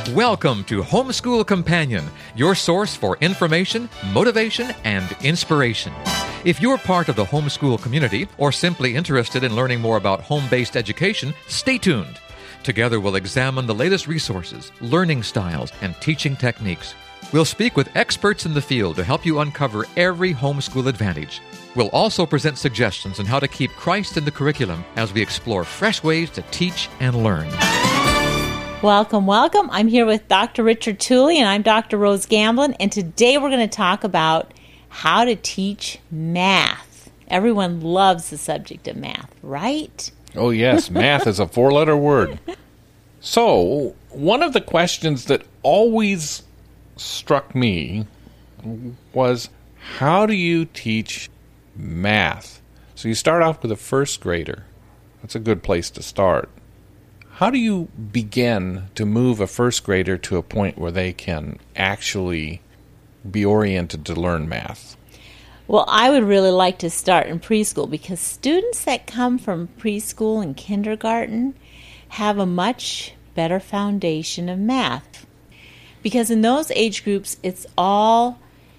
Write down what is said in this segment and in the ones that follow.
Welcome to Homeschool Companion, your source for information, motivation, and inspiration. If you're part of the homeschool community or simply interested in learning more about home-based education, stay tuned. Together we'll examine the latest resources, learning styles, and teaching techniques. We'll speak with experts in the field to help you uncover every homeschool advantage. We'll also present suggestions on how to keep Christ in the curriculum as we explore fresh ways to teach and learn. Welcome, welcome. I'm here with Dr. Richard Tooley, and I'm Dr. Rose Gamblin, and today we're going to talk about how to teach math. Everyone loves the subject of math, right? Oh, yes. Math is a four-letter word. So, one of the questions that always struck me was, how do you teach math? So you start off with a first grader. That's a good place to start. How do you begin to move a first grader to a point where they can actually be oriented to learn math? Well, I would really like to start in preschool because students that come from preschool and kindergarten have a much better foundation of math. Because in those age groups, it's all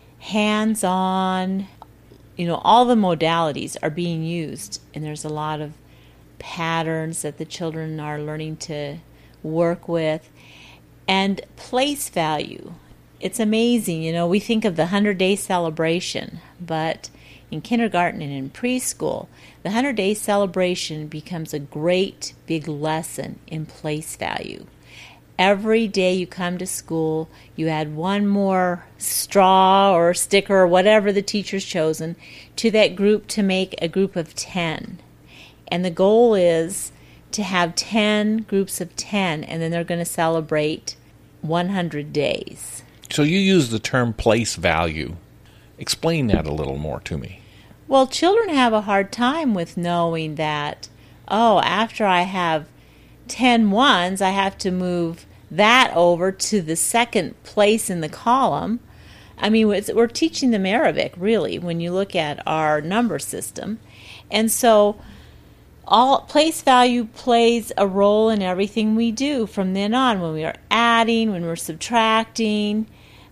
hands-on, all the modalities are being used, and there's a lot of patterns that the children are learning to work with. And place value. It's amazing, we think of the 100-day celebration, but in kindergarten and in preschool, the 100-day celebration becomes a great big lesson in place value. Every day you come to school, you add one more straw or sticker or whatever the teacher's chosen to that group to make a group of 10. And the goal is to have 10 groups of 10, and then they're going to celebrate 100 days. So you use the term place value. Explain that a little more to me. Well, children have a hard time with knowing that, after I have 10 ones, I have to move that over to the second place in the column. I mean, we're teaching them Arabic, really, when you look at our number system. And so all place value plays a role in everything we do from then on, when we are adding, when we're subtracting.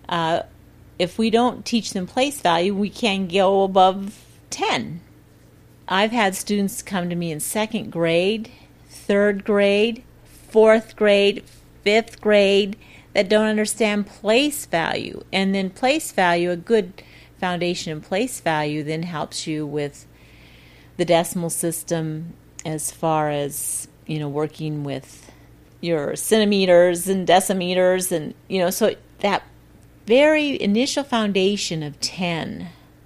If we don't teach them place value, we can't go above 10. I've had students come to me in second grade, third grade, fourth grade, fifth grade that don't understand place value. And then place value, a good foundation in place value, then helps you with the decimal system as far as, working with your centimeters and decimeters. And, so that very initial foundation of 10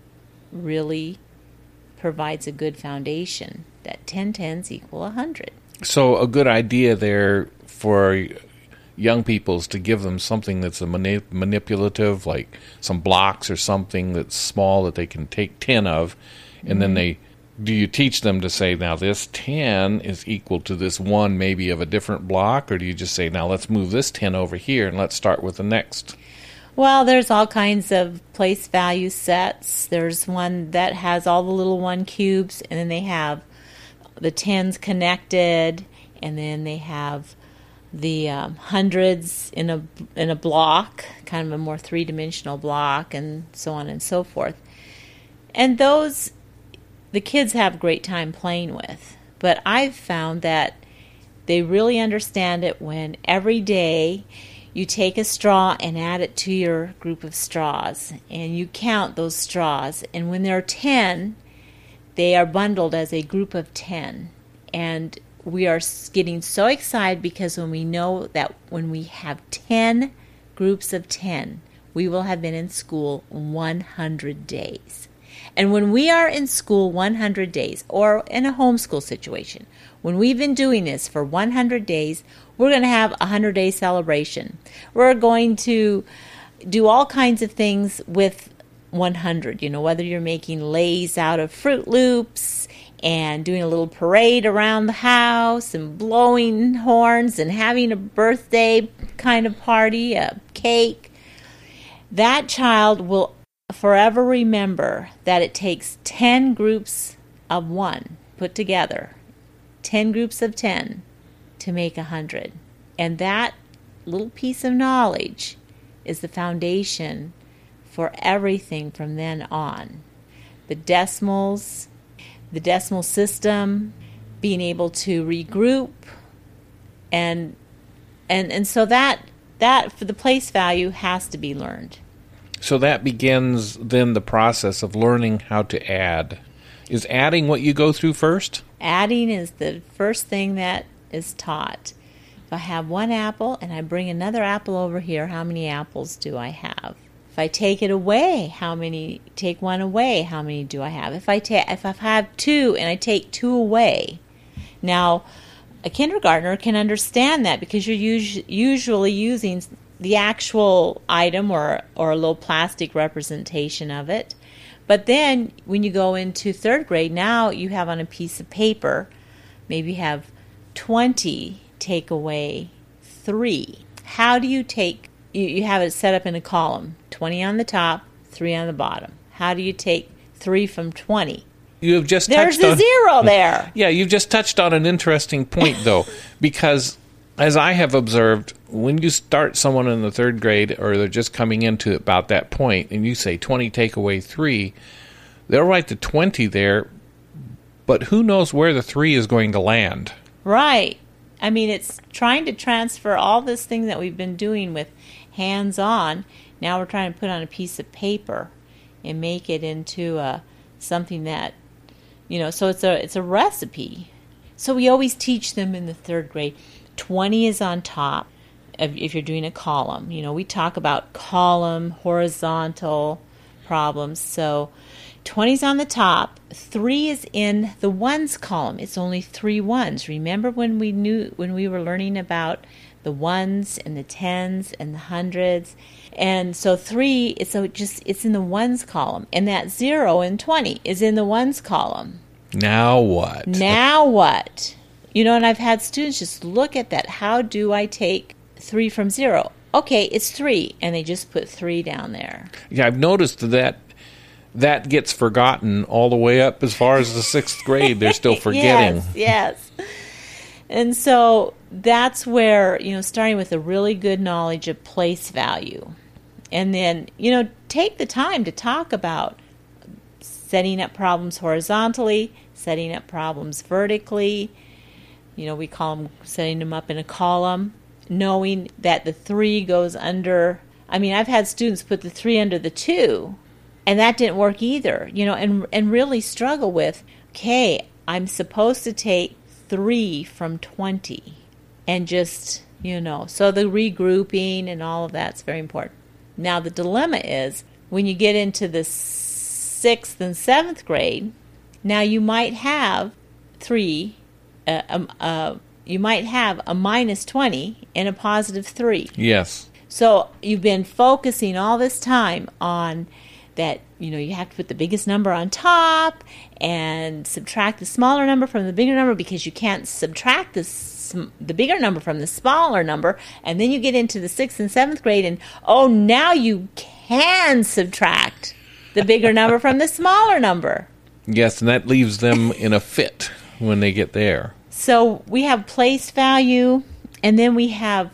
really provides a good foundation. That 10 tens equal 100. So a good idea there for young people is to give them something that's a manipulative, like some blocks or something that's small that they can take 10 of, and then do you teach them to say, now this 10 is equal to this 1 maybe of a different block, or do you just say, now let's move this 10 over here and let's start with the next? Well, there's all kinds of place value sets. There's one that has all the little 1 cubes, and then they have the 10s connected, and then they have the hundreds in a block, kind of a more three-dimensional block, and so on and so forth. And those the kids have a great time playing with. But I've found that they really understand it when every day you take a straw and add it to your group of straws, and you count those straws. And when there are 10, they are bundled as a group of 10. And we are getting so excited because when we know that when we have 10 groups of 10, we will have been in school 100 days. And when we are in school 100 days, or in a homeschool situation, when we've been doing this for 100 days, we're going to have a 100-day celebration. We're going to do all kinds of things with 100, whether you're making lays out of Fruit Loops and doing a little parade around the house and blowing horns and having a birthday kind of party, a cake. That child will forever remember that it takes 10 groups of 1 put together, 10 groups of 10 to make 100. And that little piece of knowledge is the foundation for everything from then on. The decimals, the decimal system, being able to regroup, and so that for the place value has to be learned. So that begins then the process of learning how to add. Is adding what you go through first? Adding is the first thing that is taught. If I have one apple and I bring another apple over here, how many apples do I have? If I take it away, take one away, how many do I have? If I have two and I take two away. Now, a kindergartner can understand that because you're usually using the actual item or a little plastic representation of it. But then when you go into third grade, now you have on a piece of paper, maybe you have 20, take away 3. How do you take, you have it set up in a column, 20 on the top, 3 on the bottom. How do you take 3 from 20? You have just There's touched a on, zero there. Yeah, you've just touched on an interesting point, though, because as I have observed, when you start someone in the third grade or they're just coming into about that point and you say 20 take away 3, they'll write the 20 there, but who knows where the 3 is going to land? Right. I mean, it's trying to transfer all this thing that we've been doing with hands-on. Now we're trying to put on a piece of paper and make it into something that, so it's a recipe. So we always teach them in the third grade. 20 is on top if you're doing a column. We talk about column, horizontal problems. So 20 is on the top. 3 is in the ones column. It's only 3 ones. Remember when we were learning about the ones and the tens and the hundreds? And so 3, it's in the ones column. And that 0 in 20 is in the ones column. Now what? And I've had students just look at that. How do I take 3 from 0? Okay, it's 3. And they just put 3 down there. Yeah, I've noticed that gets forgotten all the way up as far as the 6th grade. They're still forgetting. Yes. And so that's where, starting with a really good knowledge of place value. And then, take the time to talk about setting up problems horizontally, setting up problems vertically. We call them setting them up in a column, knowing that the 3 goes under. I mean, I've had students put the 3 under the 2, and that didn't work either, and really struggle with, okay, I'm supposed to take 3 from 20, and just, so the regrouping and all of that's very important. Now, the dilemma is when you get into the 6th and 7th grade, now you might have 3. You might have a minus 20 and a positive 3. Yes. So you've been focusing all this time on that, you have to put the biggest number on top and subtract the smaller number from the bigger number because you can't subtract the bigger number from the smaller number. And then you get into the 6th and 7th grade and, now you can subtract the bigger number from the smaller number. Yes, and that leaves them in a fit when they get there. So we have place value, and then we have,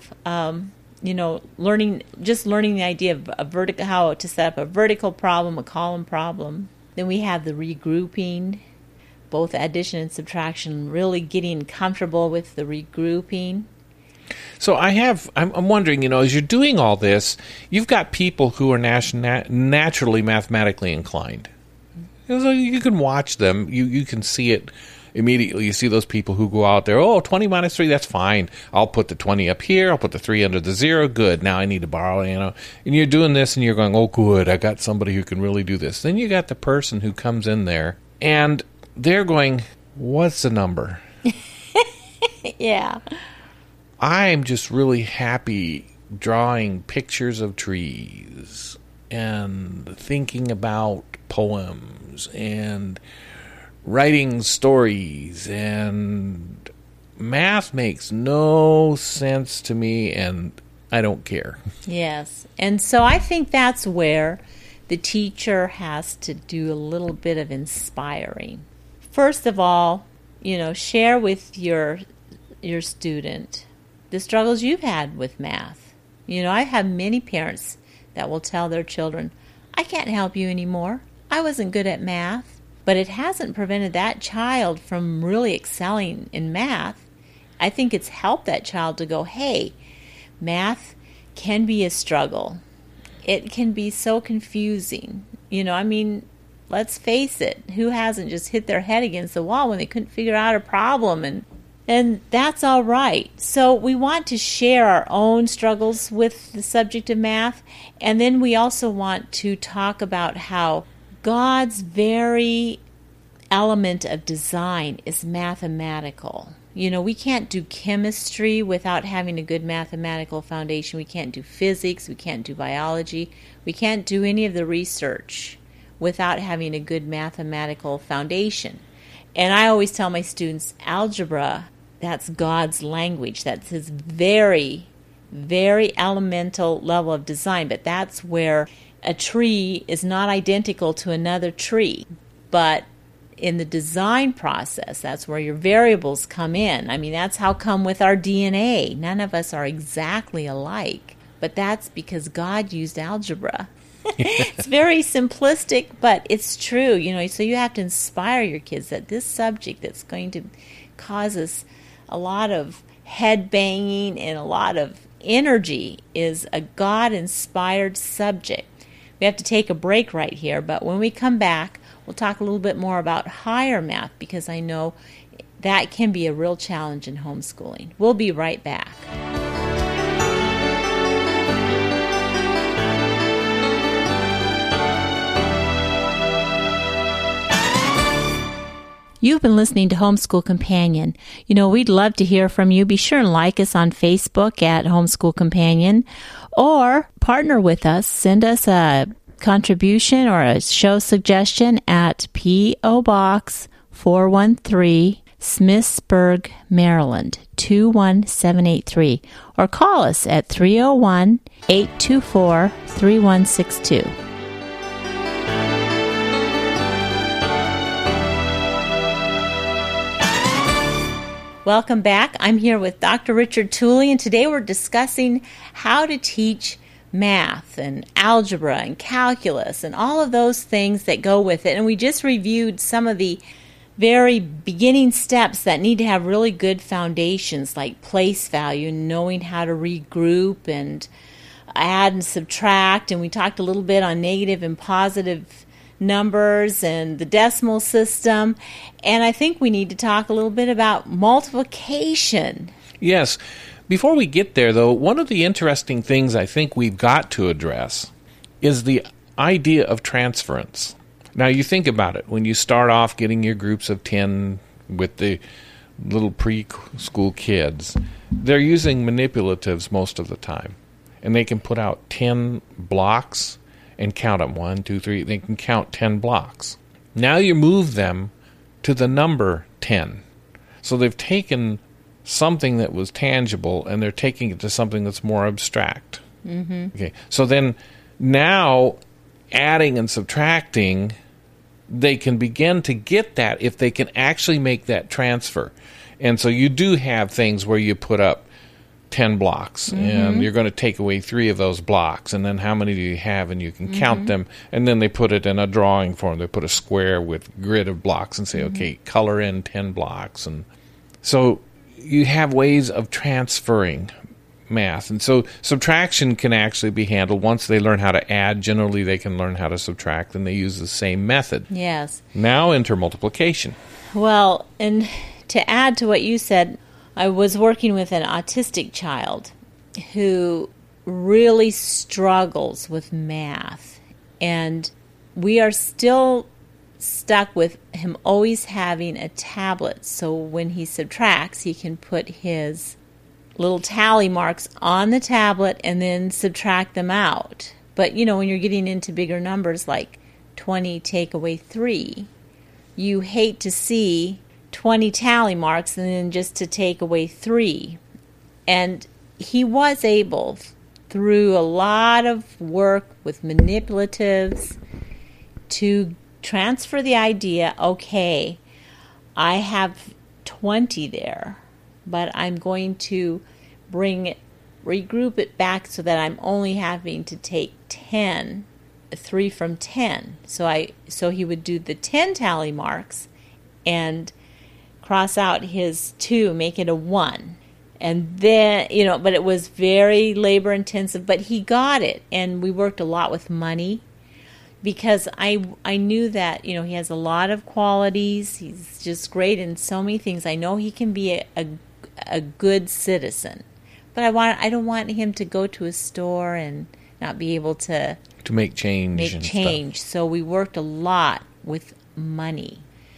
learning the idea of how to set up a vertical problem, a column problem. Then we have the regrouping, both addition and subtraction, really getting comfortable with the regrouping. So I'm wondering, as you're doing all this, you've got people who are naturally mathematically inclined. So you can watch them. You can see it immediately. You see those people who go out there, 20 minus 3, that's fine. I'll put the 20 up here. I'll put the 3 under the 0. Good. Now I need to borrow, And you're doing this and you're going, oh, good. I got somebody who can really do this. Then you got the person who comes in there and they're going, what's the number? Yeah. I'm just really happy drawing pictures of trees and thinking about poems and writing stories, and math makes no sense to me, and I don't care. Yes. And so I think that's where the teacher has to do a little bit of inspiring. First of all, share with your student the struggles you've had with math. You know, I have many parents that will tell their children, I can't help you anymore. I wasn't good at math. But it hasn't prevented that child from really excelling in math. I think it's helped that child to go, hey, math can be a struggle. It can be so confusing. You know, I mean, let's face it. Who hasn't just hit their head against the wall when they couldn't figure out a problem? And that's all right. So we want to share our own struggles with the subject of math. And then we also want to talk about how God's very element of design is mathematical. You know, we can't do chemistry without having a good mathematical foundation. We can't do physics. We can't do biology. We can't do any of the research without having a good mathematical foundation. And I always tell my students, algebra, that's God's language. That's his very, very elemental level of design. But that's where a tree is not identical to another tree. But in the design process, that's where your variables come in. I mean, that's how come with our DNA. None of us are exactly alike, but that's because God used algebra. It's very simplistic, but it's true. You know, so you have to inspire your kids that this subject that's going to cause us a lot of head banging and a lot of energy is a God-inspired subject. We have to take a break right here, but when we come back, we'll talk a little bit more about higher math because I know that can be a real challenge in homeschooling. We'll be right back. You've been listening to Homeschool Companion. You know, we'd love to hear from you. Be sure and like us on Facebook at Homeschool Companion or partner with us. Send us a contribution or a show suggestion at P.O. Box 413, Smithsburg, Maryland 21783, or call us at 301-824-3162. Welcome back. I'm here with Dr. Richard Tooley, and today we're discussing how to teach math and algebra and calculus and all of those things that go with it. And we just reviewed some of the very beginning steps that need to have really good foundations, like place value, knowing how to regroup and add and subtract. And we talked a little bit on negative and positive numbers and the decimal system. And I think we need to talk a little bit about multiplication. Yes. Before we get there, though, one of the interesting things I think we've got to address is the idea of transference. Now, you think about it. When you start off getting your groups of 10 with the little preschool kids, they're using manipulatives most of the time. And they can put out 10 blocks and count them. 1, 2, 3. They can count 10 blocks. Now you move them to the number 10. So they've taken something that was tangible and they're taking it to something that's more abstract. Mm-hmm. Okay. So then now adding and subtracting, they can begin to get that if they can actually make that transfer. And so you do have things where you put up 10 blocks, and you're going to take away 3 of those blocks, and then how many do you have, and you can count them, and then they put it in a drawing form. They put a square with grid of blocks and say, okay, color in 10 blocks. And so you have ways of transferring math. And so subtraction can actually be handled once they learn how to add. Generally, they can learn how to subtract, and they use the same method. Yes. Now enter multiplication. Well, and to add to what you said, I was working with an autistic child who really struggles with math, and we are still stuck with him always having a tablet, so when he subtracts, he can put his little tally marks on the tablet and then subtract them out. But, you know, when you're getting into bigger numbers like 20 take away 3, you hate to see 20 tally marks and then just to take away 3. And he was able, through a lot of work with manipulatives, to transfer the idea, okay, I have 20 there, but I'm going to regroup it back so that I'm only having to take 3 from 10. So he would do the 10 tally marks and cross out his 2, make it a 1. And then, but it was very labor intensive, but he got it. And we worked a lot with money because I knew that, he has a lot of qualities. He's just great in so many things. I know he can be a good citizen. But I don't want him to go to a store and not be able to make change. So we worked a lot with money.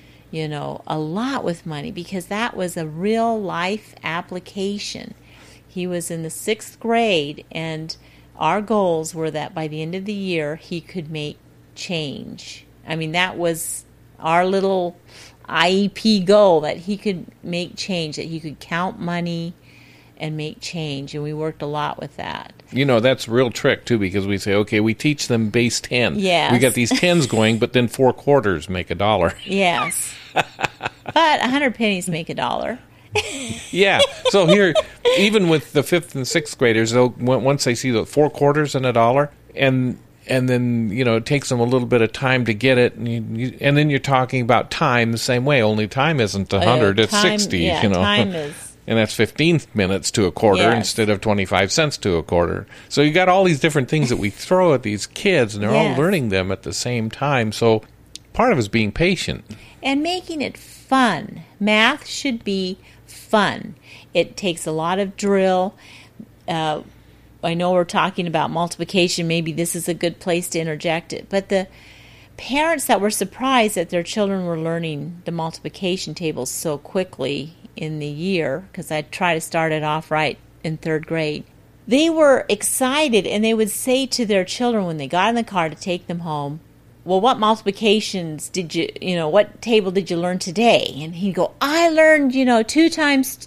A lot with money, because that was a real life application. He was in the 6th grade, and our goals were that by the end of the year, he could make change. I mean, that was our little IEP goal, that he could make change, that he could count money and make change, and we worked a lot with that. That's a real trick, too, because we say, okay, we teach them base 10. Yes. We got these 10s going, but then 4 quarters make $1. Yes. But 100 pennies make $1. Yeah. So here, even with the 5th and 6th graders, once they see the 4 quarters and $1, and then, it takes them a little bit of time to get it, and then you're talking about time the same way, only time isn't 100, it's 60, Yeah, time is... And that's 15 minutes to a quarter instead of 25 cents to a quarter. So you got all these different things that we throw at these kids, and they're all learning them at the same time. So part of it is being patient. And making it fun. Math should be fun. It takes a lot of drill. I know we're talking about multiplication. Maybe this is a good place to interject it. But the parents that were surprised that their children were learning the multiplication tables so quickly in the year, because I try to start it off right in 3rd grade, they were excited, and they would say to their children when they got in the car to take them home, well, what multiplications did what table did you learn today? And he'd go, I learned, 2 times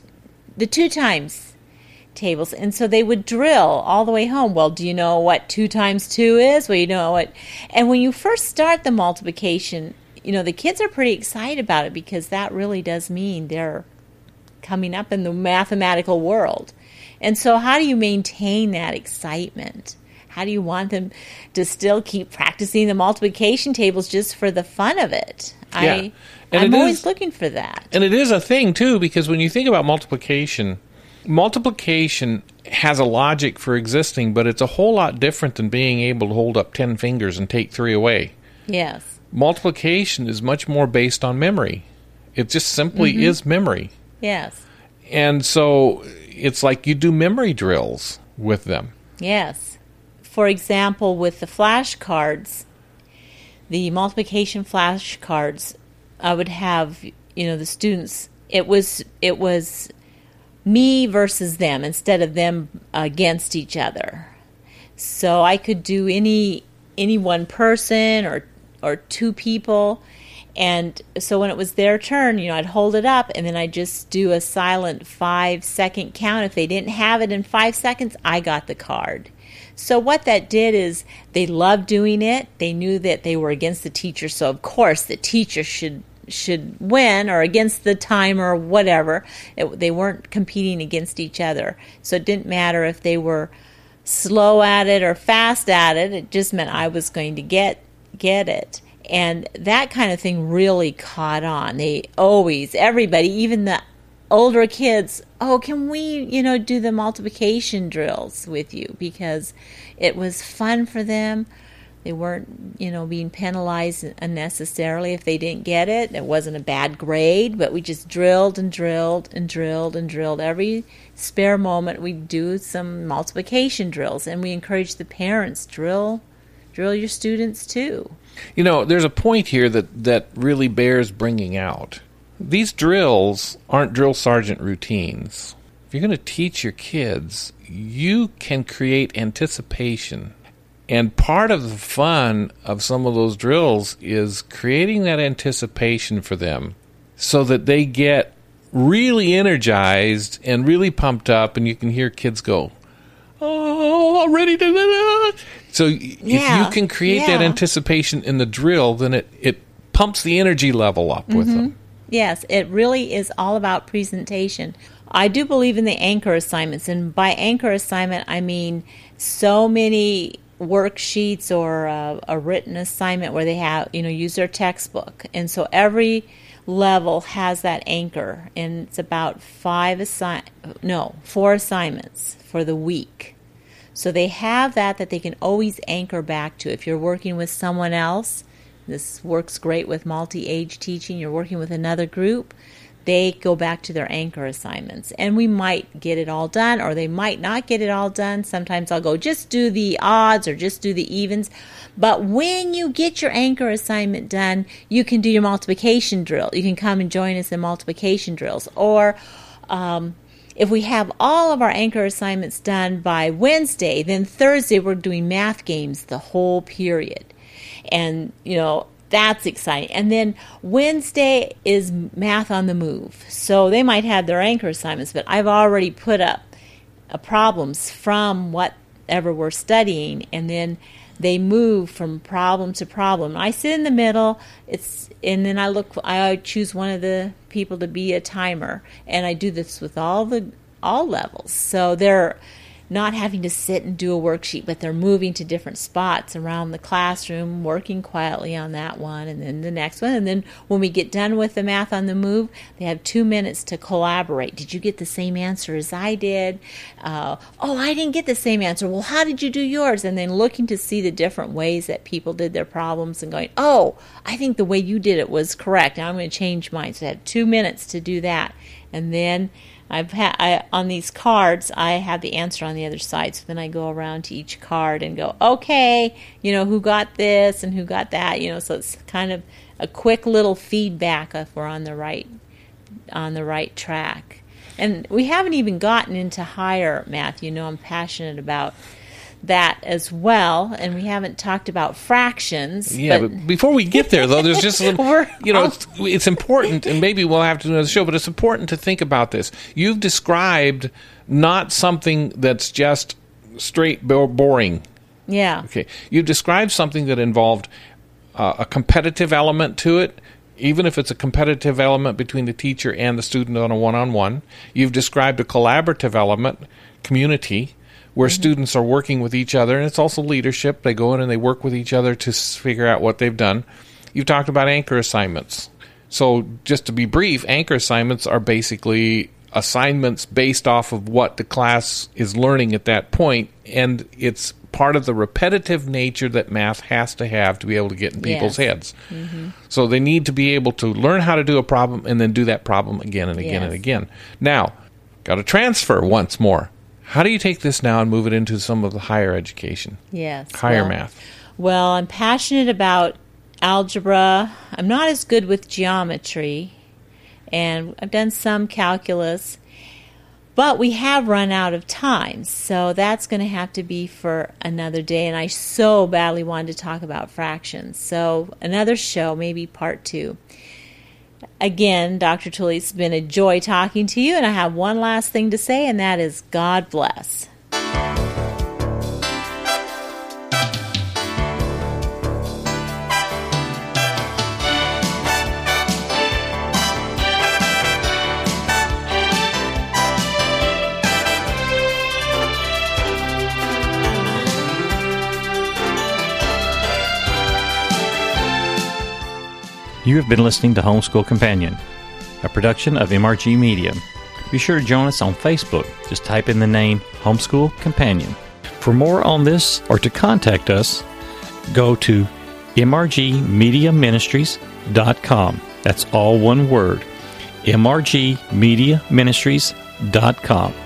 tables. And so they would drill all the way home. Well, do you know what 2 times 2 is? Well, you know what? And when you first start the multiplication, the kids are pretty excited about it, because that really does mean they're coming up in the mathematical world. And so how do you maintain that excitement? How do you want them to still keep practicing the multiplication tables just for the fun of it? Yeah. I'm always looking for that. And it is a thing, too, because when you think about multiplication has a logic for existing, but it's a whole lot different than being able to hold up 10 fingers and take 3 away. Yes. Multiplication is much more based on memory. It just simply is memory. Yes. And so it's like you do memory drills with them. Yes. For example, with the flashcards, the multiplication flashcards, I would have, the students, it was me versus them instead of them against each other. So I could do any one person or 2 people. And so when it was their turn, I'd hold it up, and then I'd just do a silent 5-second count. If they didn't have it in 5 seconds, I got the card. So what that did is they loved doing it. They knew that they were against the teacher, so of course the teacher should win, or against the timer or whatever. They weren't competing against each other. So it didn't matter if they were slow at it or fast at it. It just meant I was going to get it. And that kind of thing really caught on. Everybody, even the older kids, can we, do the multiplication drills with you? Because it was fun for them. They weren't, being penalized unnecessarily if they didn't get it. It wasn't a bad grade, but we just drilled and drilled and drilled and drilled. Every spare moment we'd do some multiplication drills, and we encouraged the parents, drill your students too. There's a point here that really bears bringing out. These drills aren't drill sergeant routines. If you're going to teach your kids, you can create anticipation. And part of the fun of some of those drills is creating that anticipation for them so that they get really energized and really pumped up, and you can hear kids go, oh, I'm ready to do it. So if you can create that anticipation in the drill, then it pumps the energy level up with them. Yes, it really is all about presentation. I do believe in the anchor assignments, and by anchor assignment, I mean so many worksheets or a written assignment where they have, use their textbook. And so every level has that anchor, and it's about 4 assignments for the week. So they have that they can always anchor back to. If you're working with someone else, this works great with multi-age teaching, you're working with another group, they go back to their anchor assignments. And we might get it all done, or they might not get it all done. Sometimes I'll go, just do the odds or just do the evens. But when you get your anchor assignment done, you can do your multiplication drill. You can come and join us in multiplication drills. Or if we have all of our anchor assignments done by Wednesday, then Thursday we're doing math games the whole period. And, that's exciting. And then Wednesday is math on the move. So they might have their anchor assignments, but I've already put up problems from whatever we're studying, and then they move from problem to problem. I sit in the middle, and then I choose one of the people to be a timer, and I do this with all levels. So they're not having to sit and do a worksheet, but they're moving to different spots around the classroom, working quietly on that one, and then the next one. And then when we get done with the math on the move, they have 2 minutes to collaborate. Did you get the same answer as I did? I didn't get the same answer. Well, how did you do yours? And then looking to see the different ways that people did their problems and going, I think the way you did it was correct. Now I'm going to change mine. So I have 2 minutes to do that. And then on these cards, I have the answer on the other side. So then I go around to each card and go, okay, who got this and who got that, so it's kind of a quick little feedback if we're on the right track. And we haven't even gotten into higher math. I'm passionate about that as well, and we haven't talked about fractions. Yeah, but before we get there, though, there's just a little, it's important, and maybe we'll have to do another show, but it's important to think about this. You've described not something that's just straight boring. Yeah. Okay. You've described something that involved a competitive element to it, even if it's a competitive element between the teacher and the student on a one-on-one. You've described a collaborative element, community, where students are working with each other, and it's also leadership. They go in and they work with each other to figure out what they've done. You've talked about anchor assignments. So just to be brief, anchor assignments are basically assignments based off of what the class is learning at that point, and it's part of the repetitive nature that math has to have to be able to get in people's heads. Mm-hmm. So they need to be able to learn how to do a problem and then do that problem again and again and again. Now, got to transfer once more. How do you take this now and move it into some of the higher education? Yes. Higher math. Well, I'm passionate about algebra. I'm not as good with geometry, and I've done some calculus, but we have run out of time, so that's going to have to be for another day, and I so badly wanted to talk about fractions. So another show, maybe part 2. Again, Dr. Tooley, it's been a joy talking to you, and I have one last thing to say, and that is God bless. You have been listening to Homeschool Companion, a production of MRG Media. Be sure to join us on Facebook. Just type in the name Homeschool Companion. For more on this or to contact us, go to mrgmediaministries.com. That's all one word, mrgmediaministries.com.